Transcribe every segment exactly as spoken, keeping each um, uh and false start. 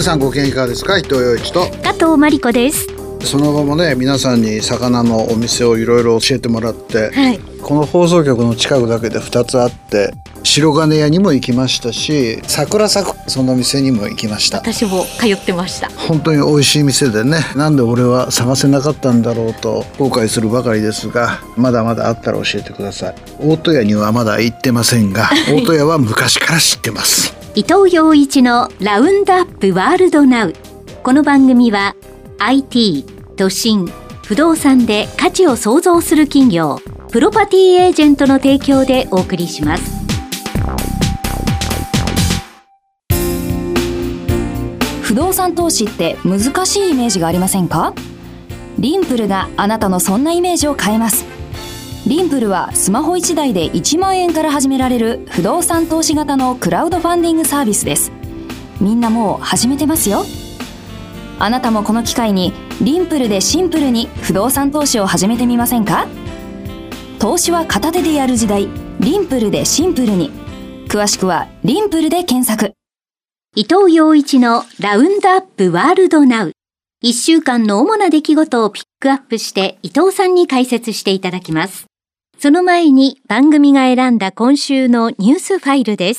皆さんご機嫌いかがですか。伊藤洋一と加藤真理子です。 その後もね、皆さんに魚のお店をいろいろ教えてもらって、 はい、 この放送局の近くだけでふたつあって、白金屋にも行きましたし、桜咲くその店にも行きました。 私も通ってました。 本当に美味しい店でね、なんで俺は探せなかったんだろうと後悔するばかりですが、まだまだあったら教えてください。大戸屋にはまだ行ってませんが、大戸屋は昔から知ってます伊藤洋一のラウンドアップワールドナウ。この番組は アイティー、都心、不動産で価値を創造する企業プロパティエージェントの提供でお送りします。 不動産投資って難しいイメージがありませんか？リンプルがあなたのそんなイメージを変えます。リンプルはスマホいちだいでいちまんえんから始められる不動産投資型のクラウドファンディングサービスです。みんなもう始めてますよ。あなたもこの機会にリンプルでシンプルに不動産投資を始めてみませんか？投資は片手でやる時代、リンプルでシンプルに。詳しくはリンプルで検索。 伊藤洋一のラウンドアップワールドナウ。いっしゅうかんの主な出来事をピックアップして伊藤さんに解説していただきます。その前に番組が選んだ今週のニュースファイルです。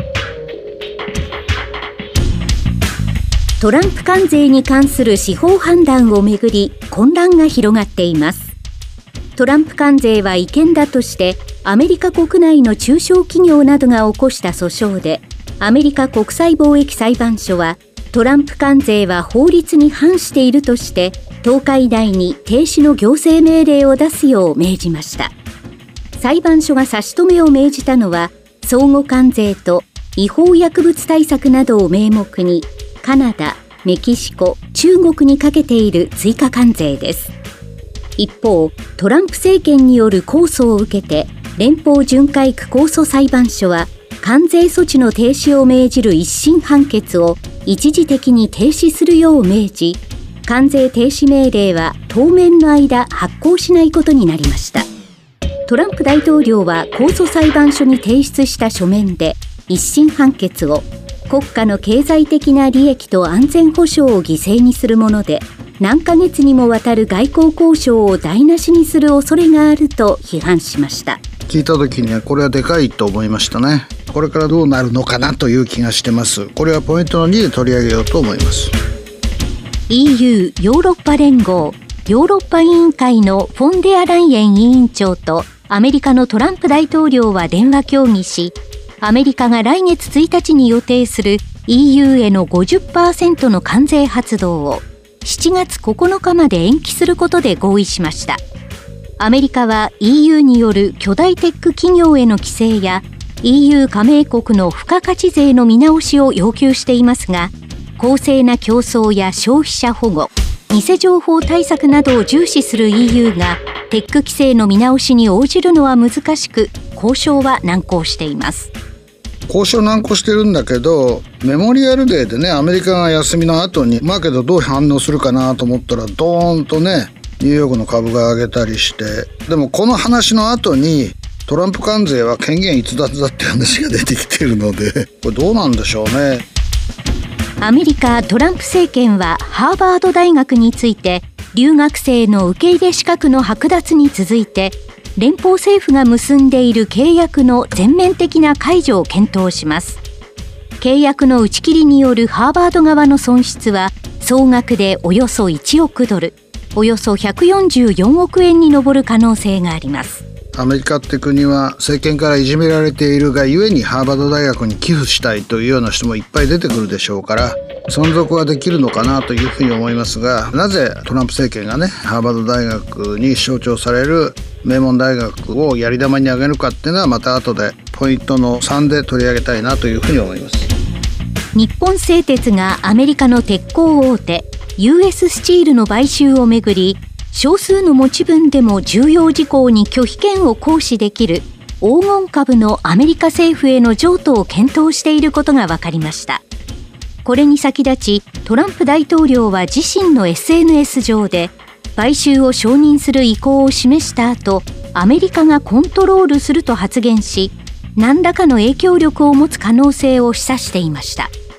トランプ関税に関する司法判断をめぐり混乱が広がっています。トランプ関税は違憲だとしてアメリカ国内の中小企業などが起こした訴訟で、アメリカ国際貿易裁判所はトランプ関税は法律に反しているとしてとおか以内に停止の行政命令を出すよう命じました。裁判所が差し止めを命じたのは相互関税と違法薬物対策などを名目にカナダ、メキシコ、中国にかけている追加関税です。一方、トランプ政権による控訴を受けて連邦巡回区控訴裁判所は関税措置の停止を命じる一審判決を一時的に停止するよう命じ、関税停止命令は当面の間発行しないことになりました。トランプ大統領は控訴裁判所に提出した書面で一審判決を国家の経済的な利益と安全保障を犠牲にするもので、何ヶ月にもわたる外交交渉を台無しにする恐れがあると批判しました。 聞いた時にはこれはでかいと思いましたね。これからどうなるのかなという気がしてます。これはポイントのにで取り上げようと思います。 イーユー ヨーロッパ連合ヨーロッパ委員会のフォンデアライエン委員長とアメリカのトランプ大統領は電話協議し、アメリカが来月ついたちに予定する イーユー への ごじゅっパーセント の関税発動をしちがつここのかまで延期することで合意しました。アメリカは イーユー による巨大テック企業への規制や イーユー 加盟国の付加価値税の見直しを要求していますが、公正な競争や消費者保護、偽情報対策などを重視する イーユー がテック規制の見直しに応じるのは難しく、交渉は難航しています。 交渉難航してるんだけど、メモリアルデーでね、アメリカが休みの後にマーケットどう反応するかなと思ったら、ドーンとねニューヨークの株が上げたりして、でもこの話の後にトランプ関税は権限逸脱だって話が出てきているので、これどうなんでしょうね。 アメリカトランプ政権はハーバード大学について留学生の受け入れ資格の剥奪に続いて連邦政府が結んでいる契約の全面的な解除を検討します。契約の打ち切りによるハーバード側の損失は総額でおよそいちおくドル、およそひゃくよんじゅうよんおくえんに上る可能性があります。 アメリカって国は政権からいじめられているがゆえにハーバード大学に寄付したいというような人もいっぱい出てくるでしょうから、存続はできるのかなというふうに思いますが、なぜトランプ政権がねハーバード大学に象徴される名門大学をやり玉に挙げるかっていうのはまた後でポイントのさんで取り上げたいなというふうに思います。 日本製鉄がアメリカの鉄鋼大手 ユーエス スチールの買収をめぐり、少数の持ち分でも重要事項に拒否権を行使できる黄金株のアメリカ政府への譲渡を検討していることが分かりました。これに先立ち、トランプ大統領は自身の エスエヌエス 上で買収を承認する意向を示した後、アメリカがコントロールすると発言し、何らかの影響力を持つ可能性を示唆していました。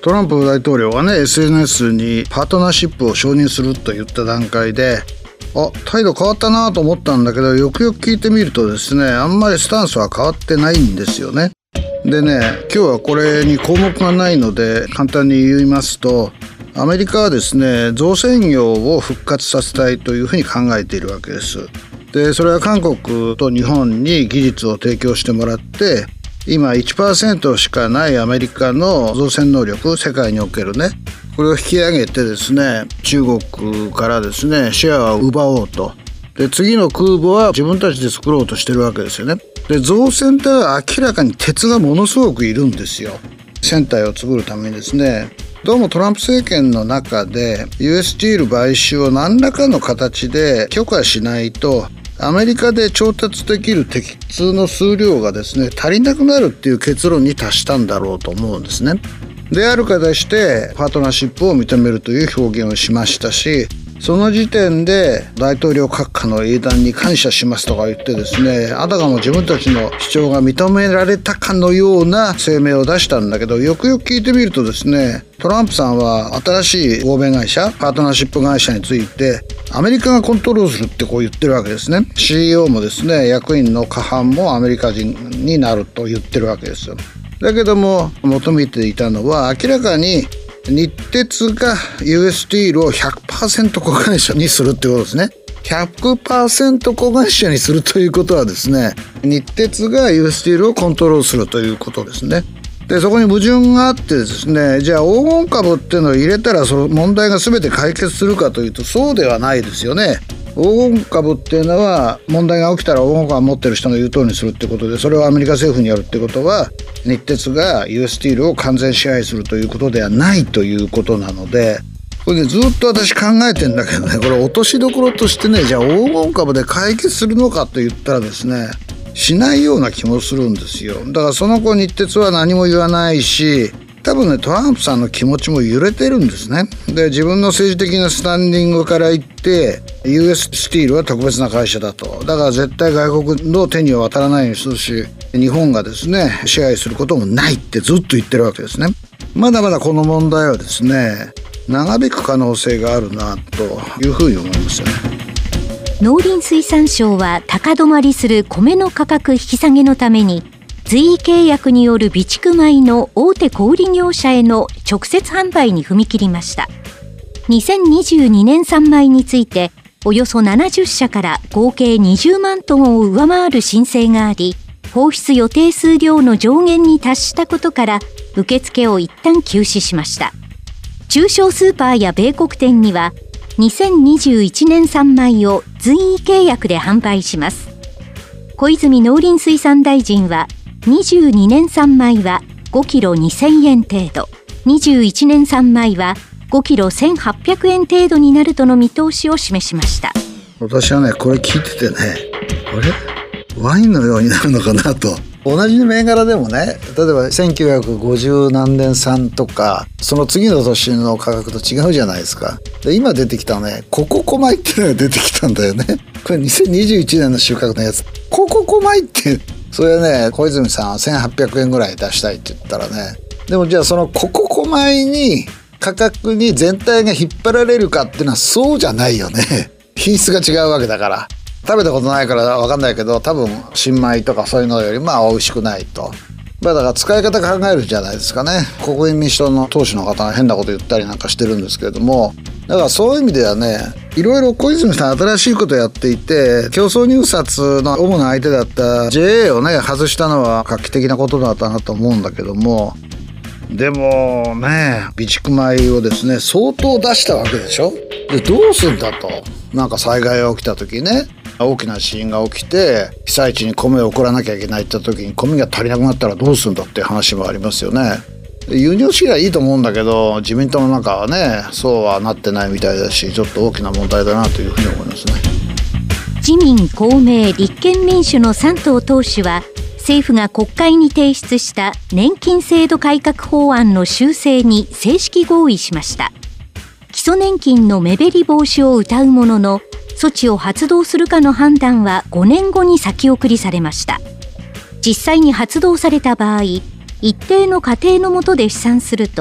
トランプ大統領がね エスエヌエス にパートナーシップを承認すると言った段階で、あ、態度変わったなと思ったんだけど、よくよく聞いてみるとですね、あんまりスタンスは変わってないんですよね。でね、今日はこれに項目がないので簡単に言いますと、アメリカはですね、造船業を復活させたいというふうに考えているわけです。で、それは韓国と日本に技術を提供してもらって、今 いちパーセント しかないアメリカの造船能力、世界におけるね、これを引き上げてですね、中国からですね、シェアを奪おうと。で、次の空母は自分たちで作ろうとしてるわけですよね。で、造船って明らかに鉄がものすごくいるんですよ。船体を作るためにですね。どうもトランプ政権の中で ユーエス スチール買収を何らかの形で許可しないと、アメリカで調達できる鉄の数量がですね、足りなくなるっていう結論に達したんだろうと思うんですね。である形でパートナーシップを認めるという表現をしましたし、その時点で大統領閣下の英断に感謝しますとか言ってですね、あたかも自分たちの主張が認められたかのような声明を出したんだけど、よくよく聞いてみるとですね、トランプさんは新しい合弁会社、パートナーシップ会社についてアメリカがコントロールするってこう言ってるわけですね。 シーイーオー もですね、役員の過半もアメリカ人になると言ってるわけですよ。だけども求めていたのは、明らかに日鉄が ユーエス スチールを ひゃくパーセント 子会社にするってことですね。ひゃくパーセント 子会社にするということはですね、日鉄が ユーエス スチールをコントロールするということですね。で、そこに矛盾があってですね、じゃあ黄金株っていうのを入れたらその問題が全て解決するかというと、そうではないですよね。黄金株っていうのは問題が起きたら黄金株を持ってる人の言う通りにするってことで、それをアメリカ政府にやるってことは、日鉄が ユーエス スチールを完全支配するということではないということなので、これでずっと私考えてんだけどね、これ落としどころとしてね、じゃあ黄金株で解決するのかと言ったらですね、しないような気もするんですよ。だからその後日鉄は何も言わないし、多分ね、トランプさんの気持ちも揺れてるんですね。で、自分の政治的なスタンディングから言って ユーエス スチールは特別な会社だと。だから絶対外国の手には渡らないようにするし、日本がですね支配することもないってずっと言ってるわけですね。まだまだこの問題はですね、長引く可能性があるなというふうに思いますよね。 農林水産省は高止まりする米の価格引き下げのために、随意契約による備蓄米の大手小売業者への直接販売に踏み切りました。にせんにじゅうにねん産米について、およそななじゅっしゃから合計にじゅうまんトンを上回る申請があり、放出予定数量の上限に達したことから受付を一旦休止しました。中小スーパーや米国店にはにせんにじゅういちねん産米を随意契約で販売します。小泉農林水産大臣は、にじゅうにねん産米はごキロにせんえん程度、にじゅういちねん産米はごキロせんはっぴゃくえん程度になるとの見通しを示しました。 私はね、これ聞いててね、あれワインのようになるのかなと。同じ銘柄でもね、例えばせんきゅうひゃくごじゅうなんねん産とか、その次の年の価格と違うじゃないですか。で、今出てきたね、コココ米っていうのが出てきたんだよね。これにせんにじゅういちねんの収穫のやつ。コココ米ってそれね、小泉さんはせんはっぴゃくえんぐらい出したいって言ったらね、でもじゃあそのコココ米に価格に全体が引っ張られるかっていうのはそうじゃないよね。品質が違うわけだから。食べたことないから分かんないけど、多分新米とかそういうのよりまあ美味しくないと。まあだから使い方考えるんじゃないですかね。国民民主党の党首の方が変なこと言ったりなんかしてるんですけれども、だからそういう意味ではね、いろいろ小泉さん新しいことやっていて、競争入札の主な相手だった ジェーエー をね外したのは画期的なことだったなと思うんだけども、でもね、備蓄米をですね相当出したわけでしょ。で、どうすんだと。なんか災害が起きた時ね、大きな地震が起きて被災地に米を送らなきゃいけないって時に米が足りなくなったらどうするんだっていう話もありますよね。輸入主義はいいと思うんだけど、自民党の中はねそうはなってないみたいだし、ちょっと大きな問題だなというふうに思いますね。 自民、公明、立憲民主のさん党党首は、政府が国会に提出した年金制度改革法案の修正に正式合意しました。基礎年金の目減り防止を謳うものの、措置を発動するかの判断はごねんごに先送りされました。実際に発動された場合、一定の過程の下で試算すると、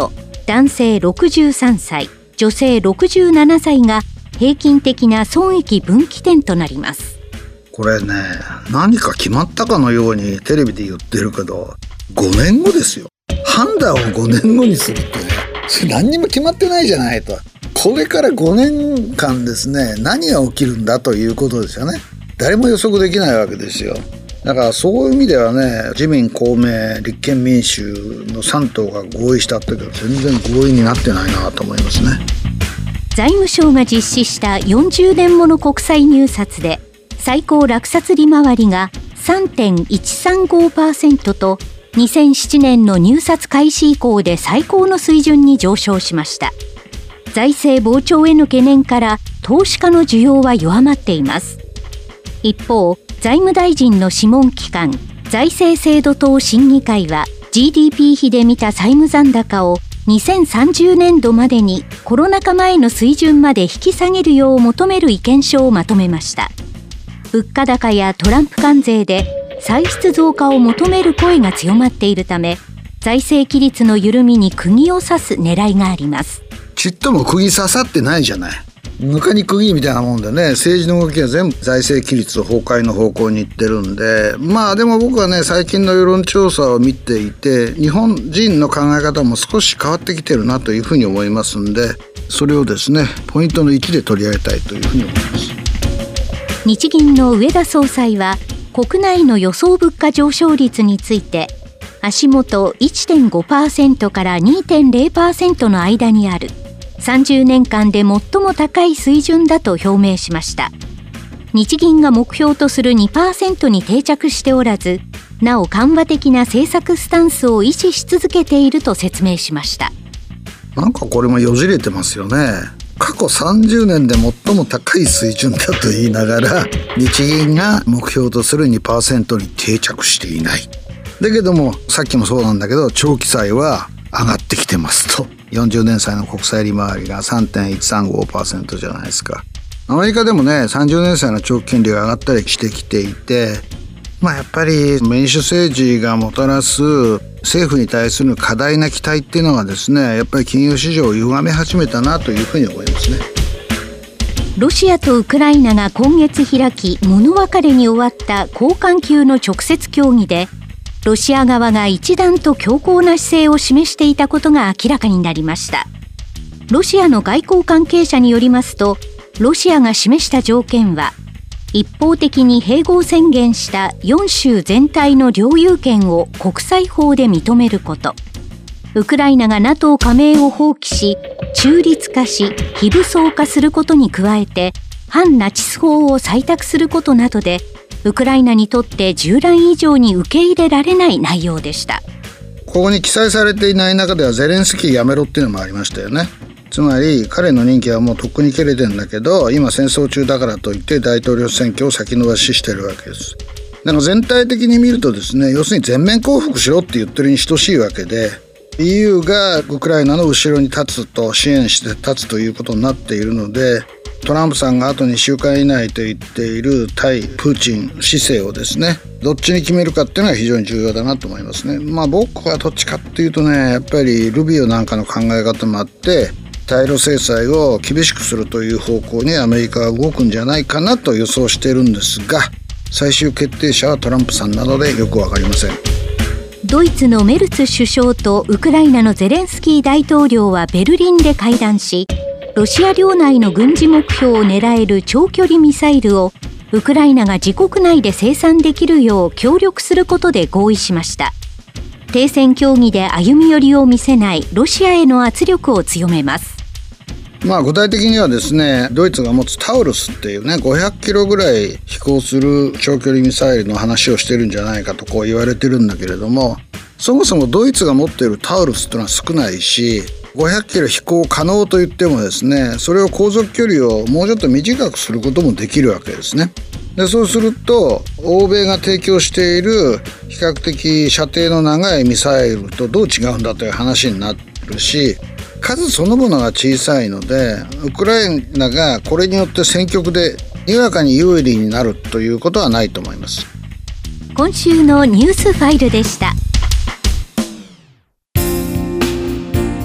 男性ろくじゅうさんさい、女性ろくじゅうななさいが平均的な損益分岐点となります。 これね、何か決まったかのようにテレビで言ってるけど、ごねんごですよ。判断をごねんごにするってね、それ何にも決まってないじゃないと。これからごねんかんですね、何が起きるんだということですよね。誰も予測できないわけですよ。だからそういう意味ではね、自民公明立憲民主のさん党が合意したってけど、全然合意になってないなと思いますね。 財務省が実施したよんじゅうねんもの国債入札で最高落札利回りが さんてんいちさんごパーセント とにせんななねんの入札開始以降で最高の水準に上昇しました。財政膨張への懸念から投資家の需要は弱まっています。一方、財務大臣の諮問機関財政制度等審議会は ジーディーピー 比で見た債務残高をにせんさんじゅうねんどまでにコロナ禍前の水準まで引き下げるよう求める意見書をまとめました。物価高やトランプ関税で歳出増加を求める声が強まっているため、財政規律の緩みに釘を刺す狙いがあります。 ちっとも釘刺さってないじゃない。ぬかに釘みたいなもんでね、政治の動きは全部財政規律崩壊の方向に行ってるんで、まあでも僕はね、最近の世論調査を見ていて、日本人の考え方も少し変わってきてるなというふうに思いますんで、それをですね、ポイントのいちで取り上げたいというふうに思います。 日銀の植田総裁は国内の予想物価上昇率について、足元 いってんごパーセント から にてんゼロパーセント の間にあるさんじゅうねんかんで最も高い水準だと表明しました。日銀が目標とする にパーセント に定着しておらず、なお緩和的な政策スタンスを維持し続けていると説明しました。 なんかこれもよじれてますよね。過去さんじゅうねんで最も高い水準だと言いながら、日銀が目標とする にパーセント に定着していない。だけどもさっきもそうなんだけど、長期債は上がってきてますと。よんじゅうねん債の国債利回りが さんてんいちさんごパーセント じゃないですか。アメリカでもね、さんじゅうねん債の長期金利が上がったりしてきていて、まあやっぱり民主政治がもたらす政府に対する過大な期待っていうのがですね、やっぱり金融市場を歪め始めたなというふうに思いますね。 ロシアとウクライナが今月開き、物別れに終わった高官級の直接協議で、ロシア側が一段と強硬な姿勢を示していたことが明らかになりました。ロシアの外交関係者によりますと、ロシアが示した条件は、一方的に併合宣言したよん州全体の領有権を国際法で認めること、ウクライナが ナトー 加盟を放棄し、中立化し、非武装化することに加えて、反ナチス法を採択することなどで、ウクライナにとって従来以上に受け入れられない内容でした。 ここに記載されていない中ではゼレンスキーやめろっていうのもありましたよね。つまり彼の任期はもうとっくに切れてんだけど、今戦争中だからといって大統領選挙を先延ばししてるわけです。だから全体的に見るとですね、要するに全面降伏しろって言ってるに等しいわけで、 イーユー がウクライナの後ろに立つと、支援して立つということになっているので、トランプさんがあとにしゅうかん以内と言っている対プーチン姿勢をですね、どっちに決めるかっていうのは非常に重要だなと思いますね。まあ僕はどっちかっていうとね、やっぱりルビオなんかの考え方もあって、対ロ制裁を厳しくするという方向にアメリカは動くんじゃないかなと予想しているんですが、最終決定者はトランプさんなのでよくわかりません。 ドイツのメルツ首相とウクライナのゼレンスキー大統領はベルリンで会談し、ロシア領内の軍事目標を狙える長距離ミサイルをウクライナが自国内で生産できるよう協力することで合意しました。停戦協議で歩み寄りを見せないロシアへの圧力を強めます。 まあ具体的にはですね、ドイツが持つタウルスっていうね、ごひゃくキロぐらい飛行する長距離ミサイルの話をしてるんじゃないかとこう言われてるんだけれども、そもそもドイツが持っているタウルスっていうのは少ないし、ごひゃくキロ飛行可能といってもですね、それを航続距離をもうちょっと短くすることもできるわけですね。でそうすると欧米が提供している比較的射程の長いミサイルとどう違うんだという話になるし、数そのものが小さいので、ウクライナがこれによって戦局でにわかに有利になるということはないと思います。 今週のニュースファイルでした。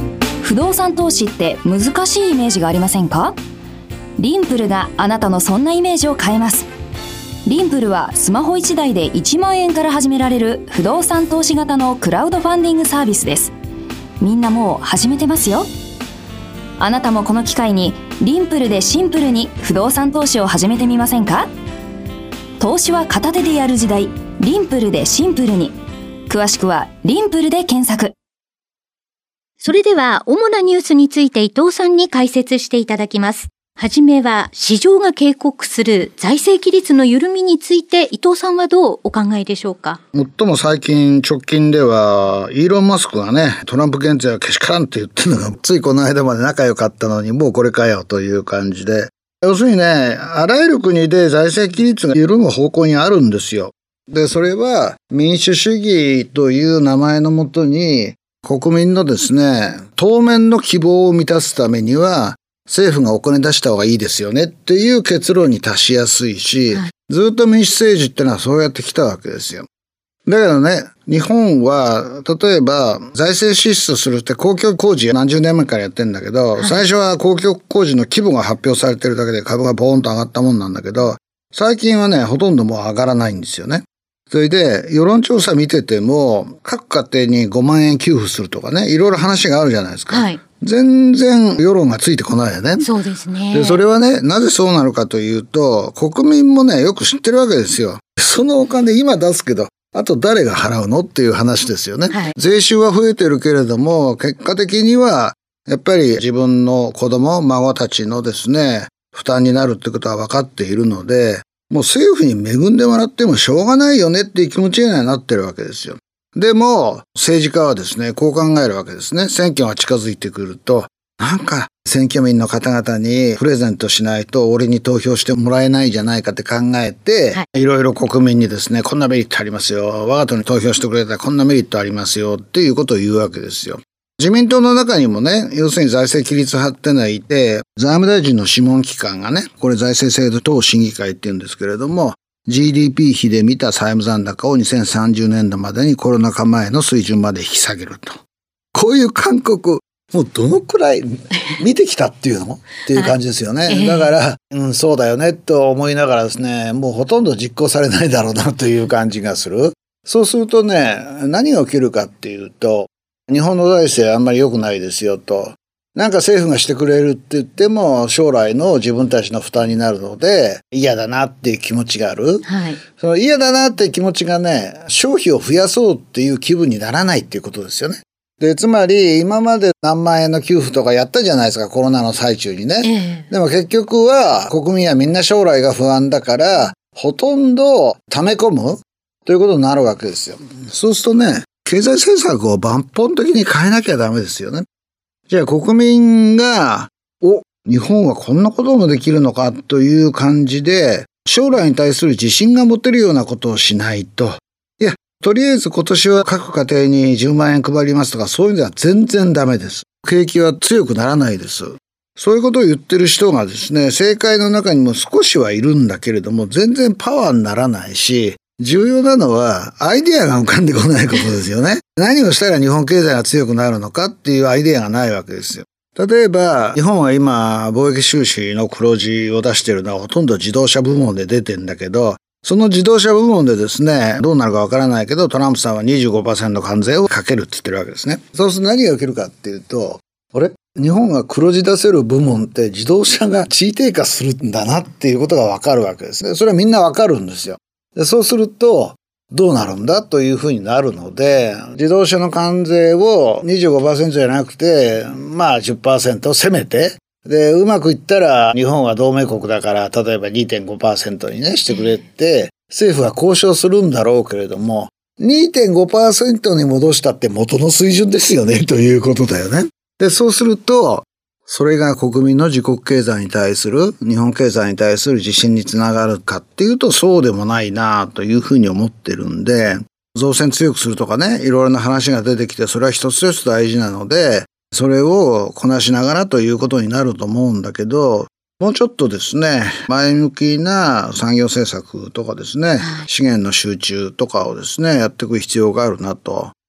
不動産投資って難しいイメージがありませんか？リンプルがあなたのそんなイメージを変えます。リンプルはスマホいちだいでいちまんえんから始められる不動産投資型のクラウドファンディングサービスです。みんなもう始めてますよ。あなたもこの機会にリンプルでシンプルに不動産投資を始めてみませんか？投資は片手でやる時代、リンプルでシンプルに。詳しくはリンプルで検索。 それでは主なニュースについて伊藤さんに解説していただきます。はじめは市場が警告する財政規律の緩みについて伊藤さんはどうお考えでしょうか？ 最も最近直近ではイーロン・マスクがね、トランプ減税はけしからんって言ってるのがついこの間まで仲良かったのにもうこれかよという感じで、要するにね、あらゆる国で財政規律が緩む方向にあるんですよ。で、それは民主主義という名前のもとに国民のですね、当面の希望を満たすためには政府がお金出した方がいいですよねっていう結論に達しやすいし、はい、ずっと民主政治ってのはそうやってきたわけですよ。だけどね、日本は例えば財政支出するって公共工事何十年前からやってんだけど、はい、最初は公共工事の規模が発表されてるだけで株がボーンと上がったもんなんだけど、最近はね、ほとんどもう上がらないんですよね。それで、世論調査見てても、各家庭にごまんえん給付するとかね、いろいろ話があるじゃないですか。はい、全然世論がついてこないよね。 そうですね。 で、それはね、なぜそうなのかというと、国民もね、よく知ってるわけですよ。そのお金今出すけど、あと誰が払うのっていう話ですよね。はい、税収は増えてるけれども、結果的には、やっぱり自分の子供、孫たちのですね、負担になるってことは分かっているので、もう政府に恵んでもらってもしょうがないよねっていう気持ちにはなってるわけですよ。でも、政治家はですね、こう考えるわけですね。選挙が近づいてくると、なんか選挙民の方々にプレゼントしないと俺に投票してもらえないじゃないかって考えて、はい、いろいろ国民にですね、こんなメリットありますよ。我が党に投票してくれたらこんなメリットありますよっていうことを言うわけですよ。自民党の中にもね、要するに財政規律派ってのはいて、財務大臣の諮問機関がね、これ財政制度等審議会って言うんですけれども、ジーディーピー 比で見た債務残高をにせんさんじゅうねんどまでにコロナ禍前の水準まで引き下げると。こういう勧告、もうどのくらい見てきたっていうのっていう感じですよね。はい、だから、うん、そうだよねと思いながらですね、もうほとんど実行されないだろうなという感じがする。そうするとね、何が起きるかっていうと、日本の財政はあんまり良くないですよと。なんか政府がしてくれるって言っても将来の自分たちの負担になるので嫌だなっていう気持ちがある。はい、その嫌だなっていう気持ちがね、消費を増やそうっていう気分にならないっていうことですよね。で、つまり今まで何万円の給付とかやったじゃないですか、コロナの最中にね。えー、でも結局は国民はみんな将来が不安だからほとんど溜め込むということになるわけですよ。そうするとね、経済政策を抜本的に変えなきゃダメですよね。じゃあ国民が、お、日本はこんなこともできるのかという感じで、将来に対する自信が持てるようなことをしないと。いや、とりあえず今年は各家庭にじゅうまんえん配りますとか、そういうのは全然ダメです。景気は強くならないです。そういうことを言ってる人がですね、政界の中にも少しはいるんだけれども、全然パワーにならないし、重要なのはアイデアが浮かんでこないことですよね。何をしたら日本経済が強くなるのかっていうアイデアがないわけですよ。例えば日本は今貿易収支の黒字を出しているのはほとんど自動車部門で出てんだけど、その自動車部門でですね、どうなるかわからないけどトランプさんは にじゅうごパーセント 関税をかけるって言ってるわけですね。そうすると何が起きるかっていうと、あれ日本が黒字出せる部門って自動車が地位低下するんだなっていうことがわかるわけですね。それはみんなわかるんですよ。でそうするとどうなるんだというふうになるので、自動車の関税を にじゅうごパーセント じゃなくてまあ じゅっパーセント せめて、でうまくいったら日本は同盟国だから例えば にてんごパーセント にねしてくれって政府は交渉するんだろうけれども、 にてんごパーセント に戻したって元の水準ですよねということだよね。でそうするとそれが国民の自国経済に対する、日本経済に対する自信につながるかっていうとそうでもないなというふうに思ってるんで、造船強くするとかね、いろいろな話が出てきて、それは一つ一つ大事なので、それをこなしながらということになると思うんだけど、もうちょっとですね、前向きな産業政策とかですね、資源の集中とかをですね、やっていく必要があるなと。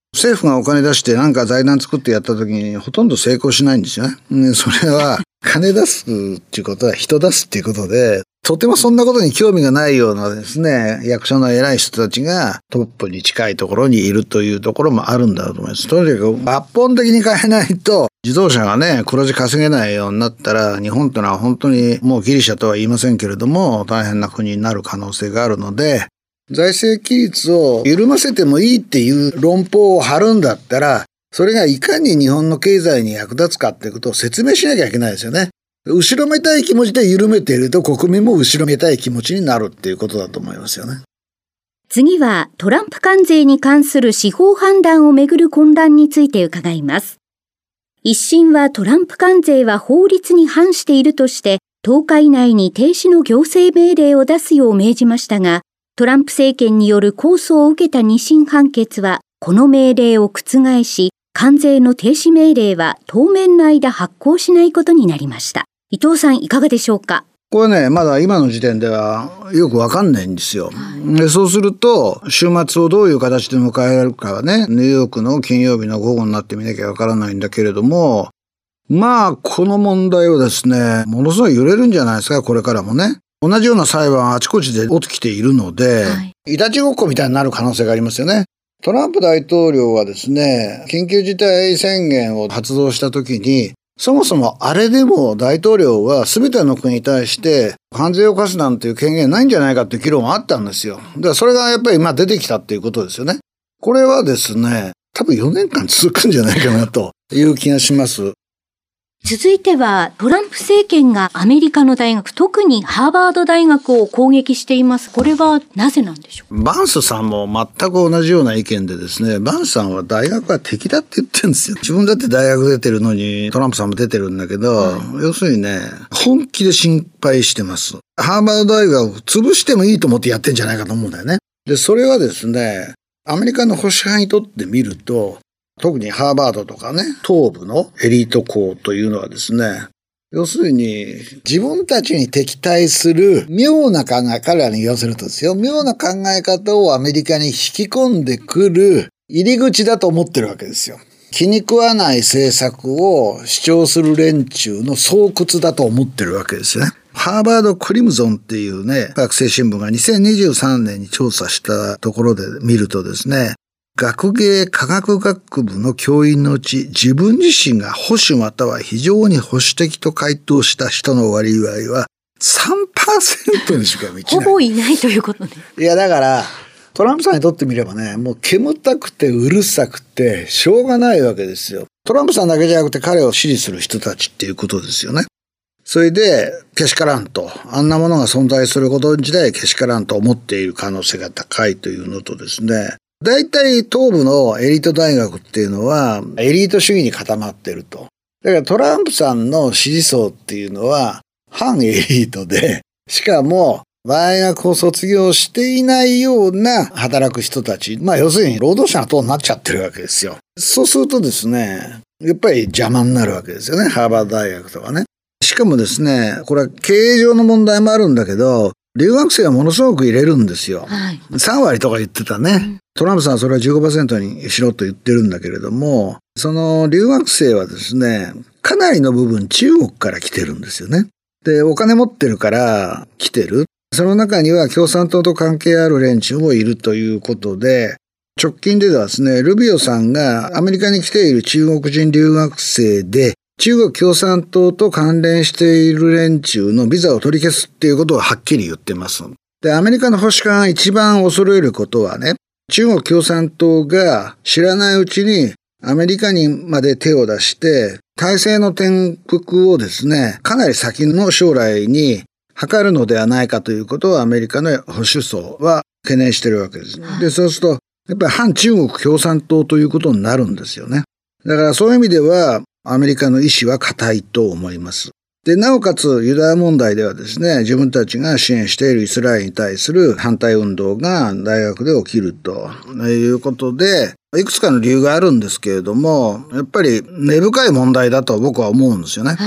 政府がお金出してなんか財団作ってやった時にほとんど成功しないんですよね。うん、それは金出すっていうことは人出すっていうことで、とてもそんなことに興味がないようなですね、役所の偉い人たちがトップに近いところにいるというところもあるんだろうと思います。とにかく抜本的に変えないと、自動車がね、黒字稼げないようになったら、日本というのは本当にもうギリシャとは言いませんけれども、大変な国になる可能性があるので、財政規律を緩ませてもいいっていう論法を張るんだったら、それがいかに日本の経済に役立つかっていうことを説明しなきゃいけないですよね。後ろめたい気持ちで緩めていると国民も後ろめたい気持ちになるっていうことだと思いますよね。 次はトランプ関税に関する司法判断をめぐる混乱について伺います。一審はトランプ関税は法律に反しているとしてとおか以内に停止の行政命令を出すよう命じましたが、トランプ政権による控訴を受けた二審判決はこの命令を覆し、関税の停止命令は当面の間発行しないことになりました。伊藤さんいかがでしょうか。 これね、まだ今の時点ではよくわかんないんですよ。で、そうすると週末をどういう形で迎えられるかはね、ニューヨークの金曜日の午後になってみなきゃわからないんだけれども、まあこの問題はですね、ものすごい揺れるんじゃないですか、これからもね。同じような裁判はあちこちで起きているので、はい、いたちごっこみたいになる可能性がありますよね。トランプ大統領はですね、緊急事態宣言を発動した時に、そもそもあれでも大統領は全ての国に対して関税を課すなんていう権限ないんじゃないかっていう議論があったんですよ。だからそれがやっぱり今出てきたっていうことですよね。これはですね、多分よねんかん続くんじゃないかなという気がします。 続いてはトランプ政権がアメリカの大学、特にハーバード大学を攻撃しています。これはなぜなんでしょう。 バンスさんも全く同じような意見でですね、バンスさんは大学は敵だって言ってるんですよ。自分だって大学出てるのにトランプさんも出てるんだけど、はい、要するにね、本気で心配してます。ハーバード大学を潰してもいいと思ってやってんじゃないかと思うんだよね。で、それはですね、アメリカの保守派にとってみると、特にハーバードとかね、東部のエリート校というのはですね、要するに自分たちに敵対する妙な考え、彼らに言わせるとですよ、妙な考え方をアメリカに引き込んでくる入り口だと思ってるわけですよ。気に食わない政策を主張する連中の巣窟だと思ってるわけですよね。ハーバードクリムゾンっていうね、学生新聞がにせんにじゅうさんねんに調査したところで見るとですね、学芸科学学部の教員のうち自分自身が保守または非常に保守的と回答した人の割合は さんパーセント にしか満ちない。 ほぼいないということね。 いやだからトランプさんにとってみればね、もう煙たくてうるさくてしょうがないわけですよ。トランプさんだけじゃなくて彼を支持する人たちっていうことですよね。それでけしからんと、あんなものが存在すること自体けしからんと思っている可能性が高いというのとですね、大体東部のエリート大学っていうのはエリート主義に固まってると。だからトランプさんの支持層っていうのは反エリートで、しかも大学を卒業していないような働く人たち、まあ要するに労働者の党になっちゃってるわけですよ。そうするとですね、やっぱり邪魔になるわけですよね、ハーバード大学とかね。しかもですね、これは経営上の問題もあるんだけど、留学生はものすごく入れるんですよ。はい、さんわりとか言ってたね。うん、トランプさんはそれは じゅうごパーセント にしろと言ってるんだけれども、その留学生はですね、かなりの部分中国から来てるんですよね。で、お金持ってるから来てる。その中には共産党と関係ある連中もいるということで、直近ではですね、ルビオさんがアメリカに来ている中国人留学生で、中国共産党と関連している連中のビザを取り消すっていうことをはっきり言ってます。で、アメリカの保守家が一番恐れることはね、中国共産党が知らないうちにアメリカにまで手を出して、体制の転覆をですね、かなり先の将来に図るのではないかということをアメリカの保守層は懸念してるわけです。で、そうすると、やっぱり反中国共産党ということになるんですよね。だからそういう意味では、アメリカの意志は固いと思います。で、なおかつユダヤ問題ではですね、自分たちが支援しているイスラエルに対する反対運動が大学で起きるということで、いくつかの理由があるんですけれども、やっぱり根深い問題だと僕は思うんですよね。はい、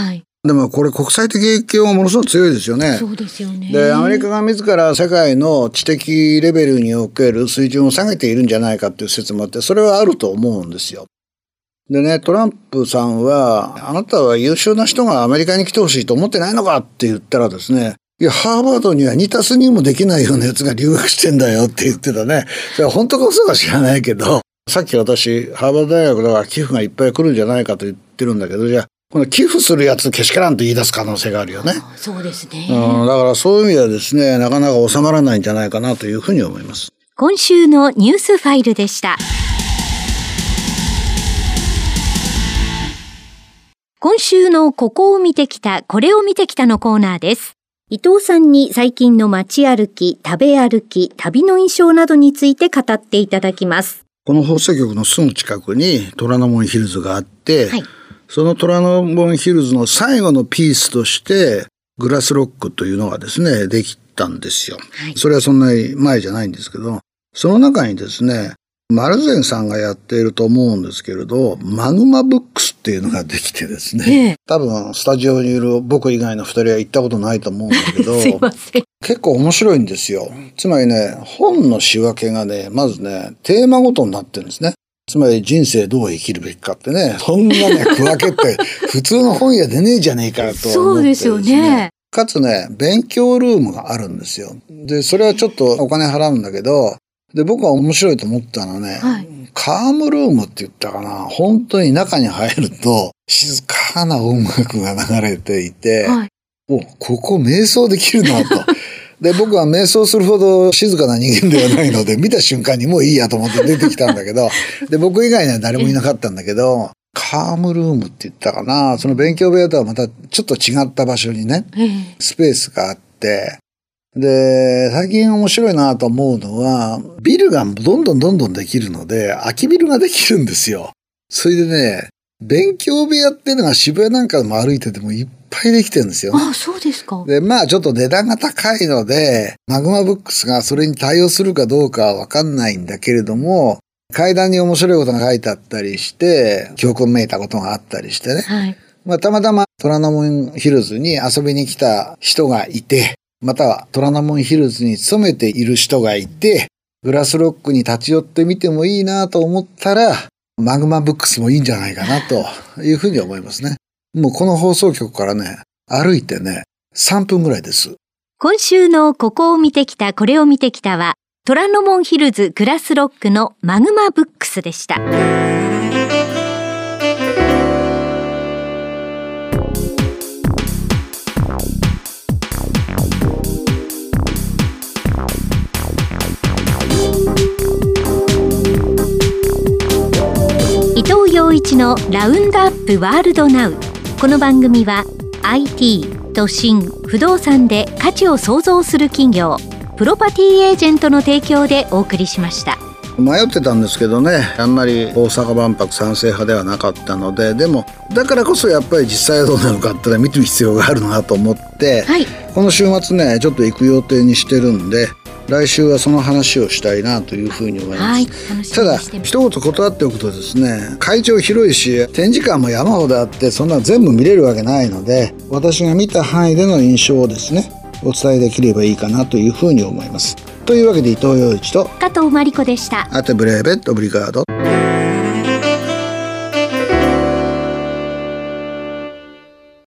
でもこれ国際的影響がものすごく強いですよね。 そうですよね。 でアメリカが自ら世界の知的レベルにおける水準を下げているんじゃないかっていう説もあって、それはあると思うんですよ。でね、トランプさんはあなたは優秀な人がアメリカに来てほしいと思ってないのかって言ったらですね、いやハーバードにはにたすにもできないようなやつが留学してんだよって言ってたね。それは本当か嘘か知らないけど、さっき私ハーバード大学だから寄付がいっぱい来るんじゃないかと言ってるんだけど、じゃあこの寄付するやつけしからんと言い出す可能性があるよね。 そうですね、 うん、だからそういう意味ではですね、なかなか収まらないんじゃないかなというふうに思います。 今週のニュースファイルでした。今週のここを見てきた、これを見てきたのコーナーです。伊藤さんに最近の街歩き、食べ歩き、旅の印象などについて語っていただきます。 この放送局のすぐ近くに虎ノ門ヒルズがあって、はい、その虎ノ門ヒルズの最後のピースとしてグラスロックというのがですね、できたんですよ。はい、それはそんなに前じゃないんですけど、その中にですね、丸善さんがやっていると思うんですけれど、マグマブックスっていうのができてですね、ええ、多分スタジオにいる僕以外のふたりは行ったことないと思うんだけどすいません、 結構面白いんですよ。つまりね、本の仕分けがね、まずね、テーマごとになってるんですね。つまり人生どう生きるべきかってね、そんなね、区分けって普通の本屋でねえじゃねえかと思ってですね。 そうですよね。 かつね、勉強ルームがあるんですよ。で、それはちょっとお金払うんだけど、で、僕は面白いと思ったのはね、はい、カームルームって言ったかな、本当に中に入ると静かな音楽が流れていて、はい、お、ここ瞑想できるなと。で、僕は瞑想するほど静かな人間ではないので、見た瞬間にもういいやと思って出てきたんだけど、で、僕以外には誰もいなかったんだけど、カームルームって言ったかな、その勉強部屋とはまたちょっと違った場所にね、スペースがあって、で、最近面白いなと思うのは、ビルがどんどんどんどんできるので、空きビルができるんですよ。それでね、勉強部屋っていうのが渋谷なんかでも歩いててもいっぱいできてるんですよ。 ああ、そうですか。 で、まあちょっと値段が高いので、マグマブックスがそれに対応するかどうかはわかんないんだけれども、階段に面白いことが書いてあったりして、記憶めいたことがあったりしてね。はい。まあたまたま虎ノ門ヒルズに遊びに来た人がいて、または虎ノ門ヒルズに勤めている人がいて、グラスロックに立ち寄ってみてもいいなと思ったら、マグマブックスもいいんじゃないかなというふうに思いますね。もうこの放送局からね、歩いてね、さんぷんぐらいです。 今週のここを見てきた、これを見てきたは、虎ノ門ヒルズグラスロックのマグマブックスでした。伊藤洋一のラウンドアップワールドナウ。この番組は アイティー、都心、不動産で価値を創造する企業、プロパティエージェントの提供でお送りしました。 迷ってたんですけどね、あんまり大阪万博賛成派ではなかったので、でもだからこそやっぱり実際はどうなのかって見る必要があるなと思って、はい、この週末ねちょっと行く予定にしてるんで、来週はその話をしたいなというふうに思います。はい、ただ一言断っておくとですね、会場広いし展示館も山ほどあって、そんな全部見れるわけないので、私が見た範囲での印象をですねお伝えできればいいかなというふうに思います。というわけで伊藤洋一と加藤真理子でした。 アテブレーベットオブリガード。